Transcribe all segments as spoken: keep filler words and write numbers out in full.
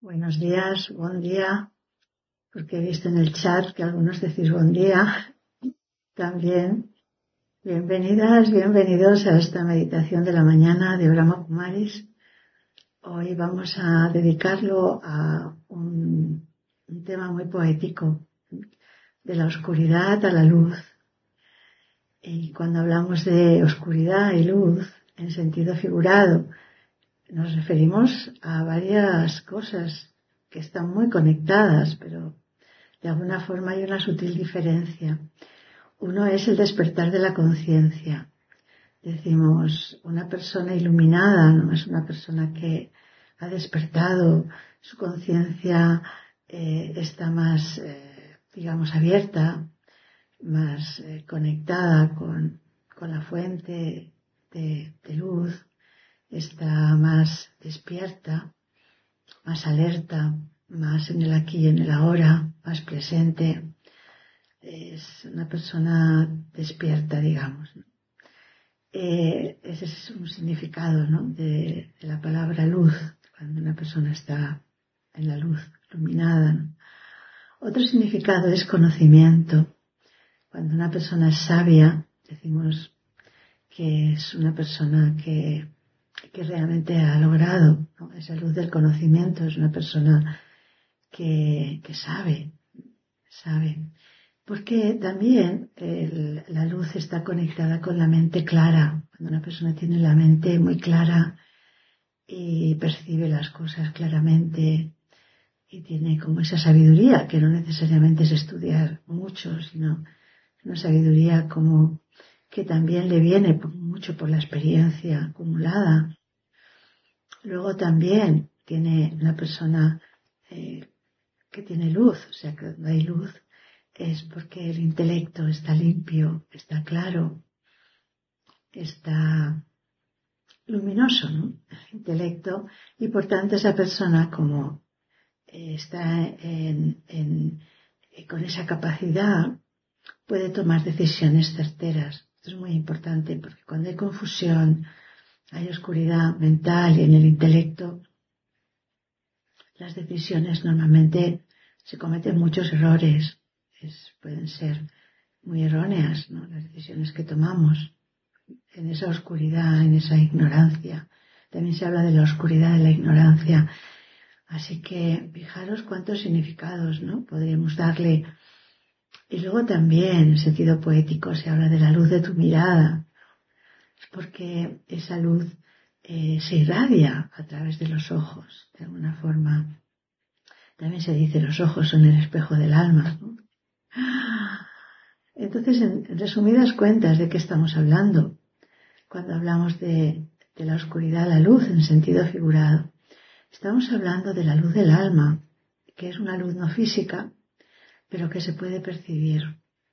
Buenos días, buen día, porque he visto en el chat que algunos decís buen día también. Bienvenidas, bienvenidos a esta meditación de la mañana de Brahma Kumaris. Hoy vamos a dedicarlo a un, un tema muy poético, de la oscuridad a la luz. Y cuando hablamos de oscuridad y luz en sentido figurado, nos referimos a varias cosas que están muy conectadas, pero de alguna forma hay una sutil diferencia. Uno es el despertar de la conciencia. Decimos, una persona iluminada no es una persona que ha despertado, su conciencia eh, está más, eh, digamos, abierta, más eh, conectada con, con la fuente de, de luz, está más despierta, más alerta, más en el aquí y en el ahora, más presente. Es una persona despierta, digamos. Eh, ese es un significado, ¿no?, de, de la palabra luz, cuando una persona está en la luz, iluminada, ¿no? Otro significado es conocimiento. Cuando una persona es sabia, decimos que es una persona que que realmente ha logrado, ¿no?, esa luz del conocimiento. Es una persona que, que sabe, sabe. Porque también el, la luz está conectada con la mente clara. Cuando una persona tiene la mente muy clara y percibe las cosas claramente y tiene como esa sabiduría, que no necesariamente es estudiar mucho, sino una sabiduría como que también le viene mucho por la experiencia acumulada. Luego también tiene una persona eh, que tiene luz, o sea, que cuando hay luz es porque el intelecto está limpio, está claro, está luminoso, ¿no?, el intelecto, y por tanto esa persona, como eh, está en, en, eh, con esa capacidad, puede tomar decisiones certeras. Esto es muy importante, porque cuando hay confusión, hay oscuridad mental y en el intelecto, las decisiones normalmente se cometen muchos errores, es, pueden ser muy erróneas, ¿no?, las decisiones que tomamos en esa oscuridad, en esa ignorancia. También se habla de la oscuridad de la ignorancia. Así que fijaros cuántos significados, ¿no?, podríamos darle. Y luego también, en sentido poético, se habla de la luz de tu mirada, porque esa luz eh, se irradia a través de los ojos, de alguna forma. También se dice, los ojos son el espejo del alma, ¿no? Entonces, en, en resumidas cuentas, ¿de qué estamos hablando cuando hablamos de, de la oscuridad a la luz en sentido figurado? Estamos hablando de la luz del alma, que es una luz no física, pero que se puede percibir.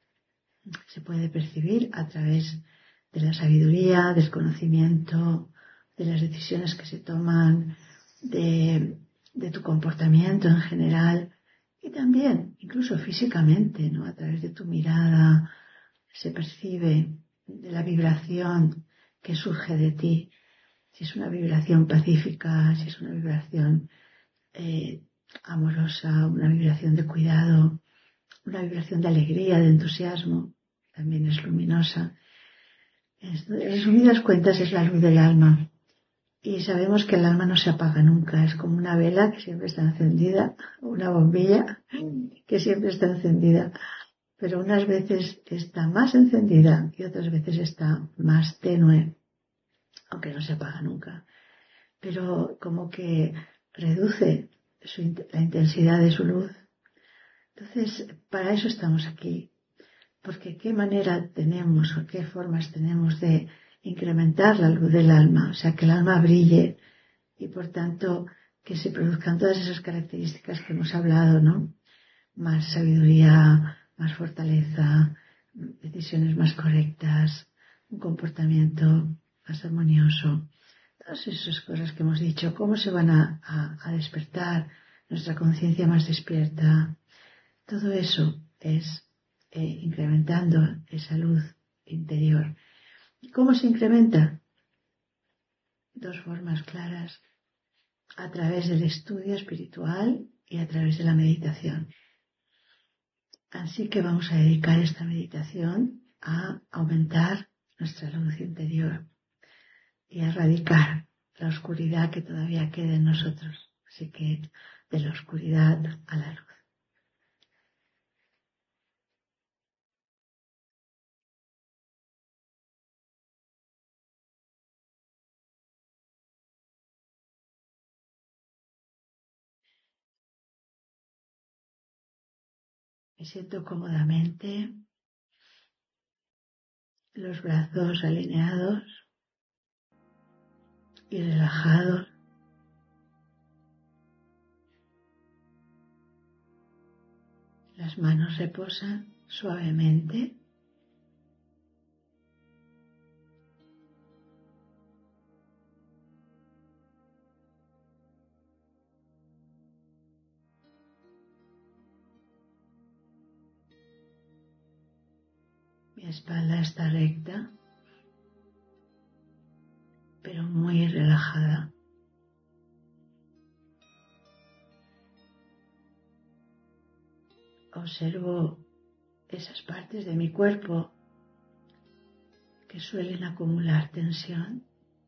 Se puede percibir a través de la sabiduría, del conocimiento, de las decisiones que se toman, de, de tu comportamiento en general, y también, incluso físicamente, ¿no?, a través de tu mirada se percibe de la vibración que surge de ti. Si es una vibración pacífica, si es una vibración eh, amorosa, una vibración de cuidado, una vibración de alegría, de entusiasmo, también es luminosa. En resumidas cuentas, es la luz del alma. Y sabemos que el alma no se apaga nunca, es como una vela que siempre está encendida, o una bombilla que siempre está encendida, pero unas veces está más encendida y otras veces está más tenue, aunque no se apaga nunca. Pero como que reduce su, la intensidad de su luz. Entonces, para eso estamos aquí, porque qué manera tenemos o qué formas tenemos de incrementar la luz del alma, o sea, que el alma brille y por tanto que se produzcan todas esas características que hemos hablado, ¿no? Más sabiduría, más fortaleza, decisiones más correctas, un comportamiento más armonioso. Todas esas cosas que hemos dicho, cómo se van a, a, a despertar nuestra conciencia más despierta. Todo eso es eh, incrementando esa luz interior. ¿Y cómo se incrementa? Dos formas claras. a través del estudio espiritual y a través de la meditación. Así que vamos a dedicar esta meditación a aumentar nuestra luz interior y a erradicar la oscuridad que todavía queda en nosotros. Así que de la oscuridad a la luz. Me siento cómodamente, los brazos alineados y relajados. Las manos reposan suavemente. Mi espalda está recta, pero muy relajada. Observo esas partes de mi cuerpo que suelen acumular tensión.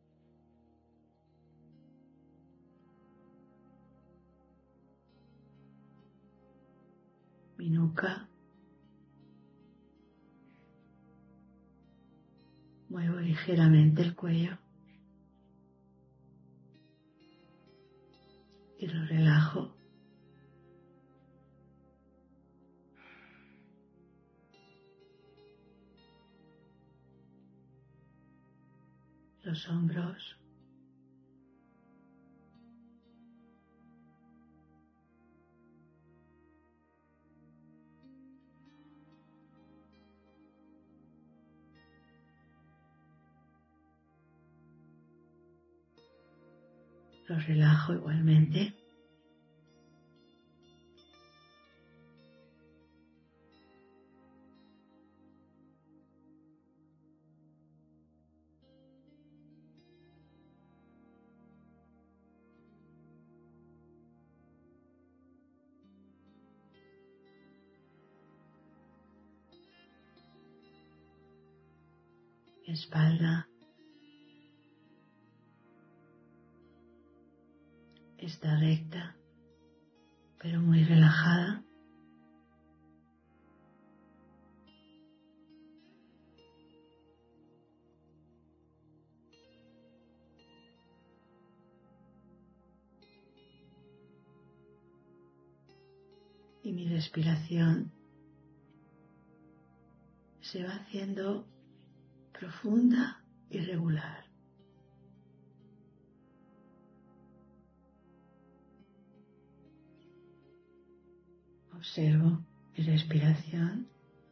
Mi nuca. Muevo ligeramente el cuello y lo relajo. Los hombros. Los relajo igualmente. Mi espalda está recta, pero muy relajada. Y mi respiración se va haciendo profunda y regular. Observo mi respiración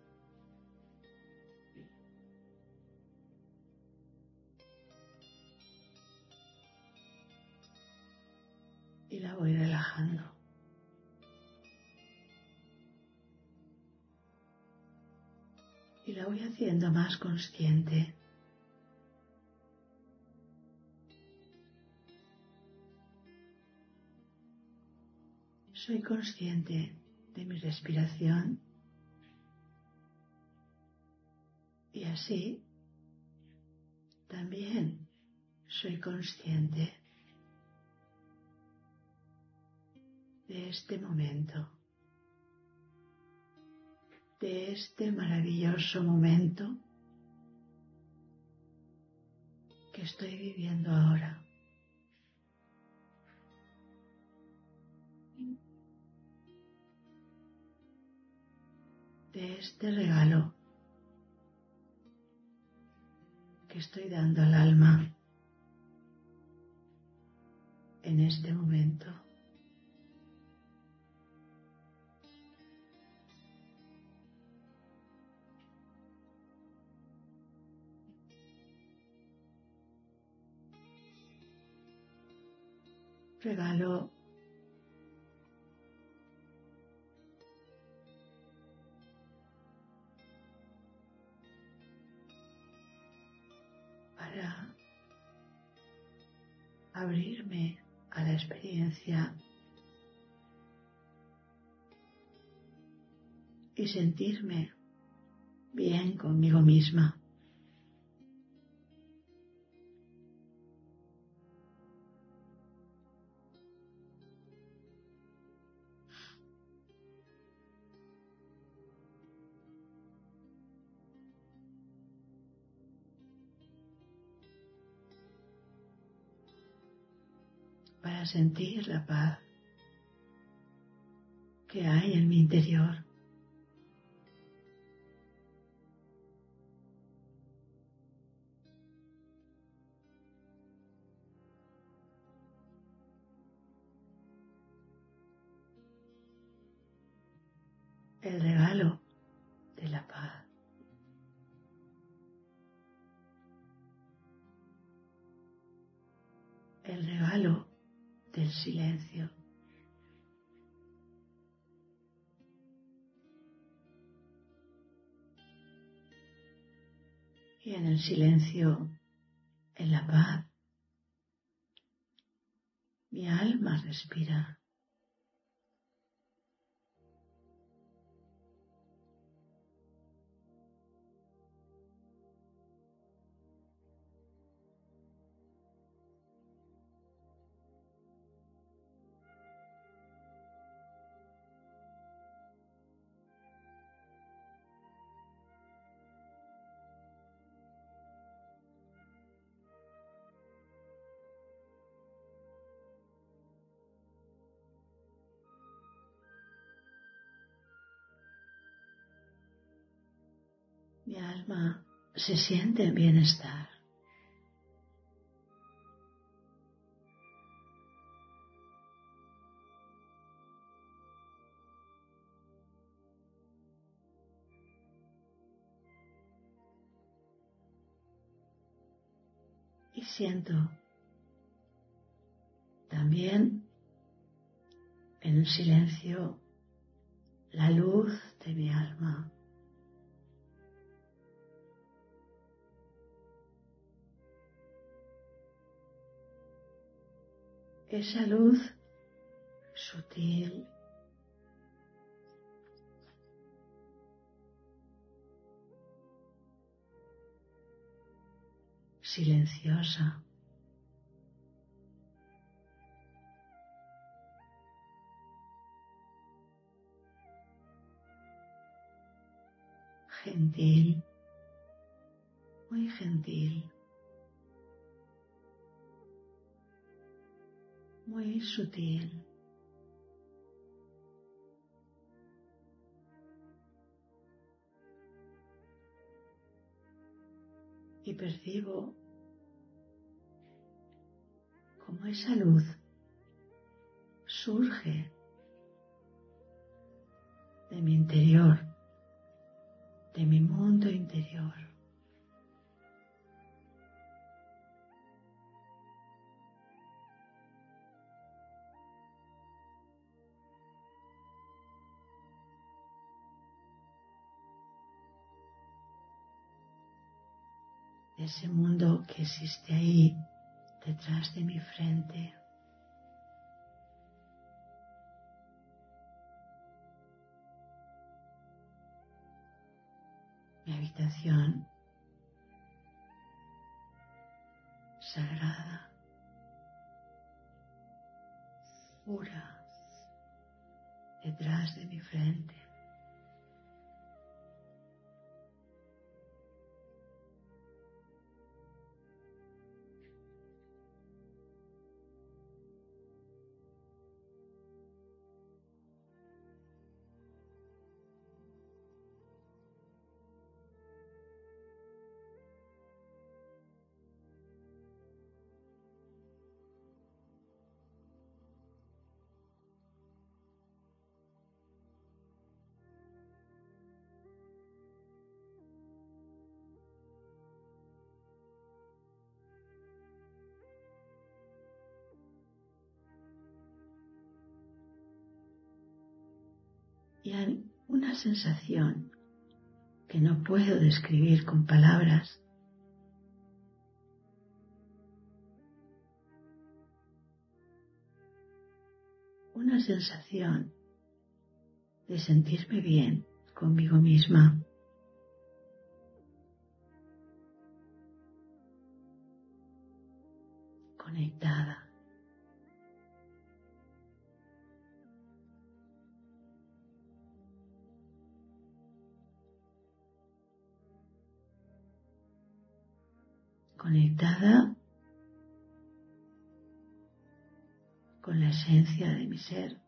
y la voy relajando. Y la voy haciendo más consciente. Soy consciente de mi respiración y así también soy consciente de este momento, de este maravilloso momento que estoy viviendo ahora. De este regalo que estoy dando al alma en este momento. Regalo para abrirme a la experiencia y sentirme bien conmigo misma. Para sentir la paz que hay en mi interior. El regalo de la paz. El regalo del silencio. Y en el silencio, en la paz, mi alma respira. Mi alma se siente en bienestar. Y siento también en el silencio la luz de mi alma. Esa luz sutil, silenciosa, gentil, muy gentil, muy sutil. Y percibo cómo esa luz surge de mi interior, de mi mundo interior. De ese mundo que existe ahí, detrás de mi frente. Mi habitación sagrada, pura, detrás de mi frente. Y hay una sensación que no puedo describir con palabras, una sensación de sentirme bien conmigo misma. Conectada. Conectada con la esencia de mi ser.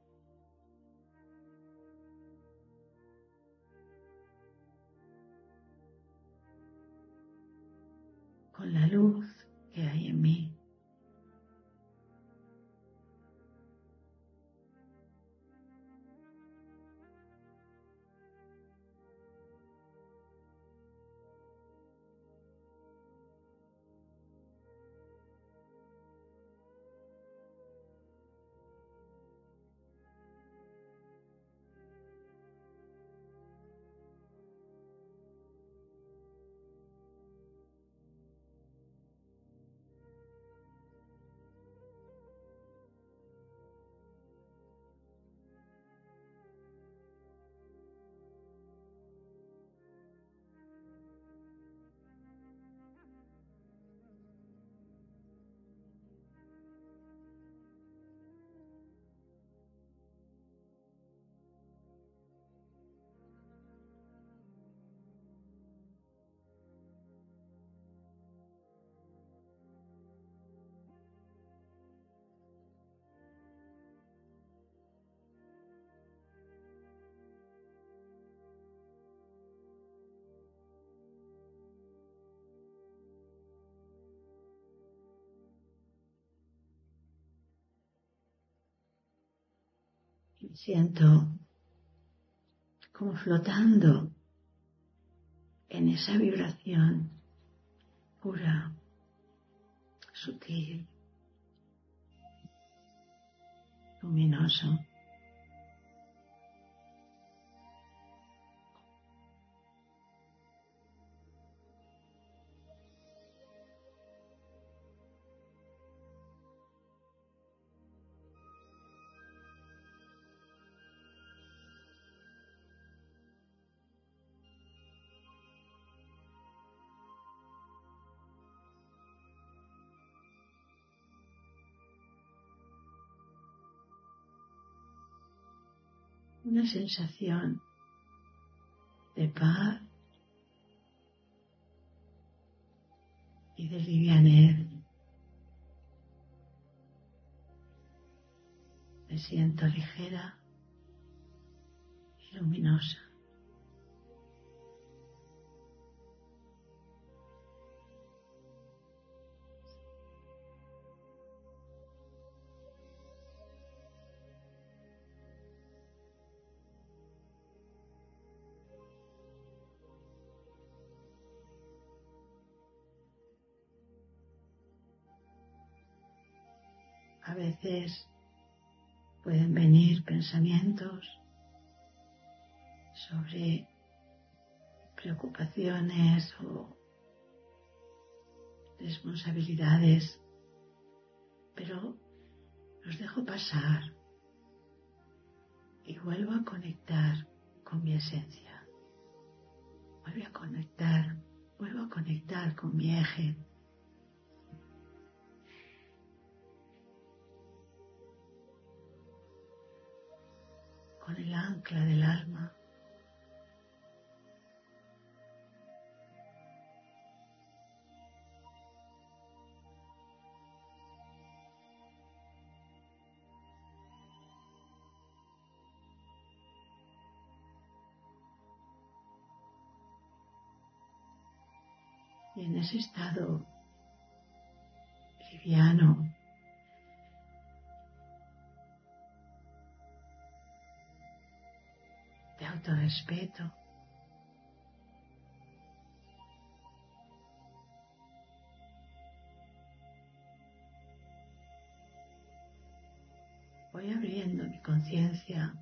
Con la luz que hay en mí. Y me siento como flotando en esa vibración pura, sutil, luminoso. Una sensación de paz y de livianez. Me siento ligera y luminosa. A veces pueden venir pensamientos sobre preocupaciones o responsabilidades, pero los dejo pasar y vuelvo a conectar con mi esencia. Vuelvo a conectar, vuelvo a conectar con mi eje. Con el ancla del alma. Y en ese estado liviano, de autorrespeto, voy abriendo mi conciencia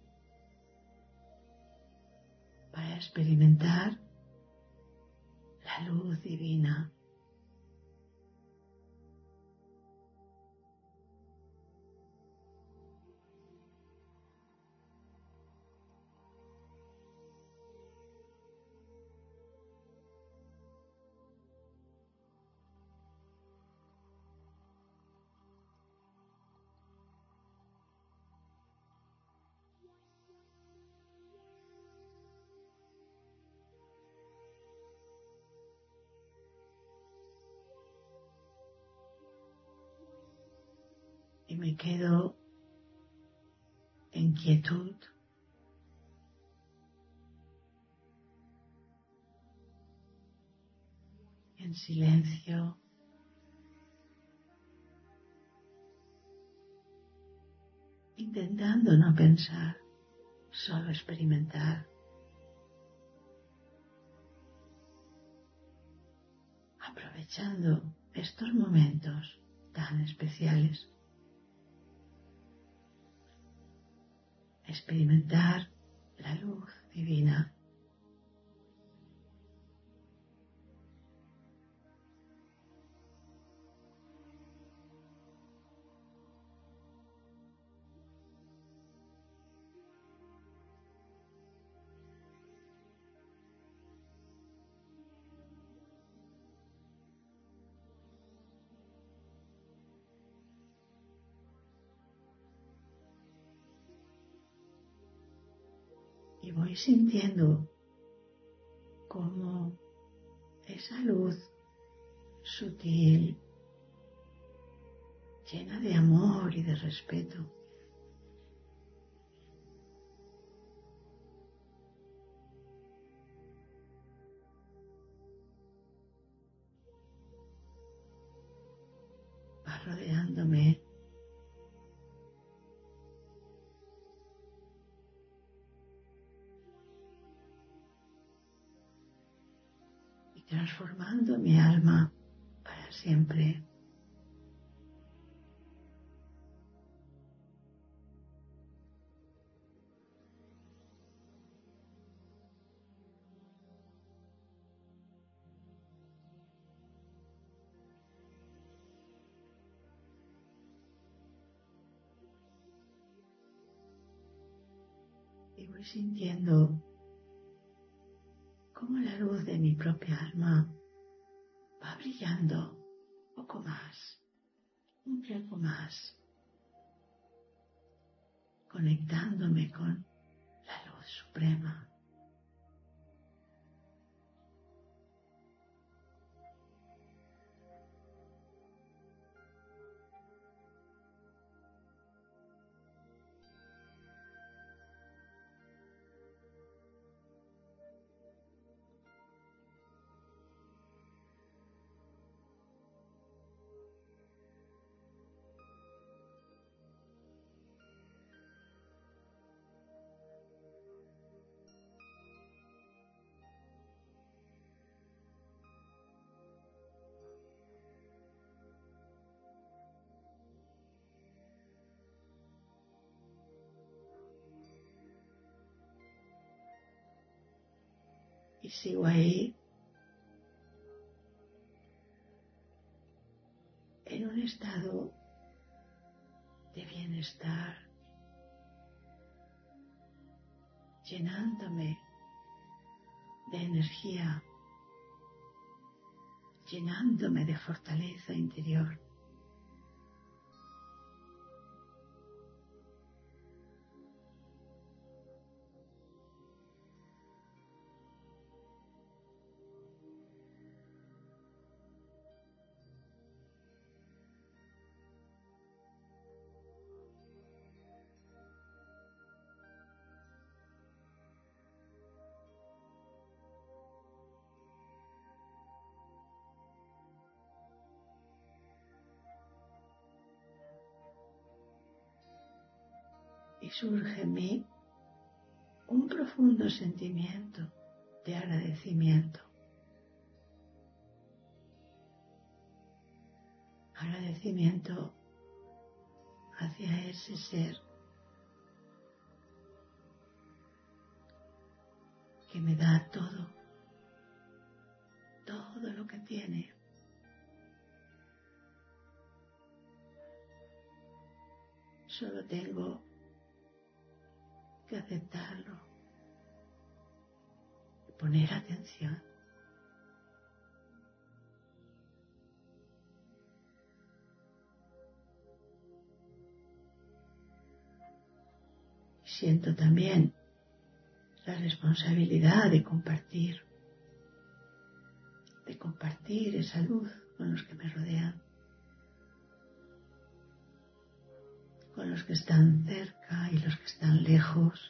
para experimentar la luz divina. me quedo en quietud, en silencio, intentando no pensar, solo experimentar, aprovechando estos momentos tan especiales. Experimentar la luz divina. Y voy sintiendo cómo esa luz sutil, llena de amor y de respeto, va rodeándome y transformando mi alma para siempre. Y voy sintiendo cómo la luz de mi propia alma va brillando un poco más, un poco más, conectándome con la luz suprema. Y sigo ahí en un estado de bienestar, llenándome de energía, llenándome de fortaleza interior. Y surge en mí un profundo sentimiento de agradecimiento. Agradecimiento hacia ese ser que me da todo, todo lo que tiene. Solo tengo que aceptarlo y poner atención. Siento también la responsabilidad de compartir, de compartir esa luz con los que me rodean. con los que están cerca y los que están lejos.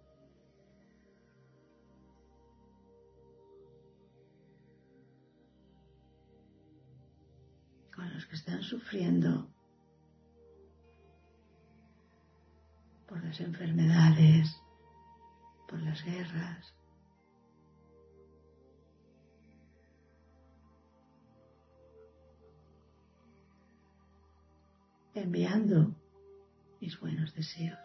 Con los que están sufriendo por las enfermedades, por las guerras. Enviando mis buenos deseos,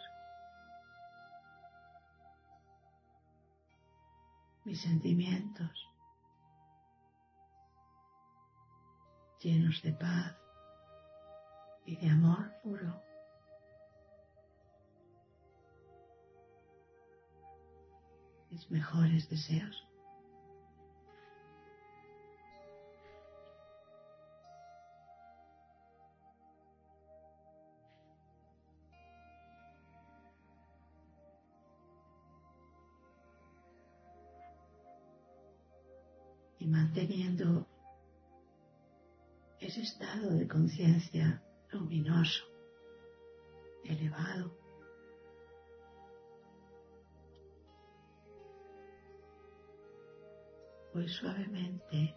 mis sentimientos llenos de paz y de amor puro. Mis mejores deseos. Y manteniendo ese estado de conciencia luminoso, elevado, voy suavemente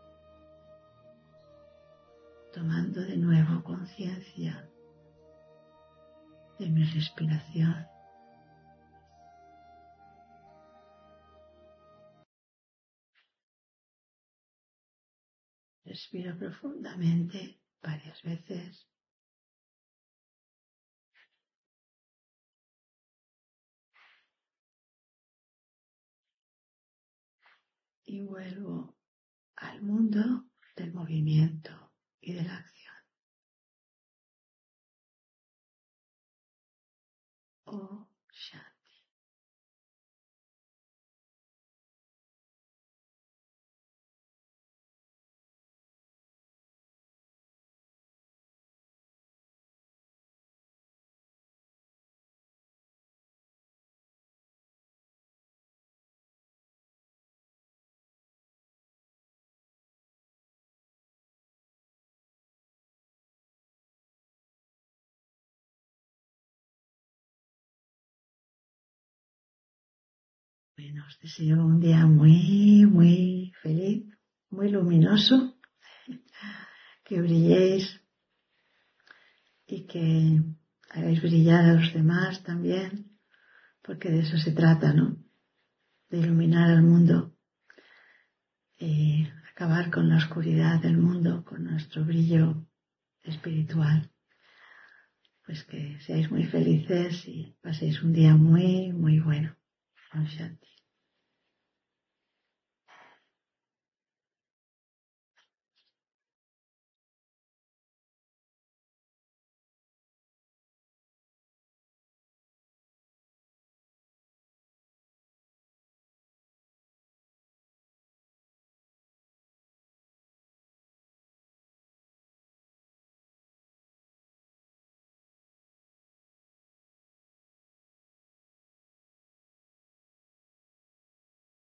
tomando de nuevo conciencia de mi respiración. Respiro profundamente varias veces. Y vuelvo al mundo del movimiento y de la acción. Oh, Shanti. Bueno, os deseo un día muy, muy feliz, muy luminoso, que brilléis y que hagáis brillar a los demás también, porque de eso se trata, ¿no? De iluminar al mundo y acabar con la oscuridad del mundo, con nuestro brillo espiritual. Pues que seáis muy felices y paséis un día muy, muy bueno. Om Shanti.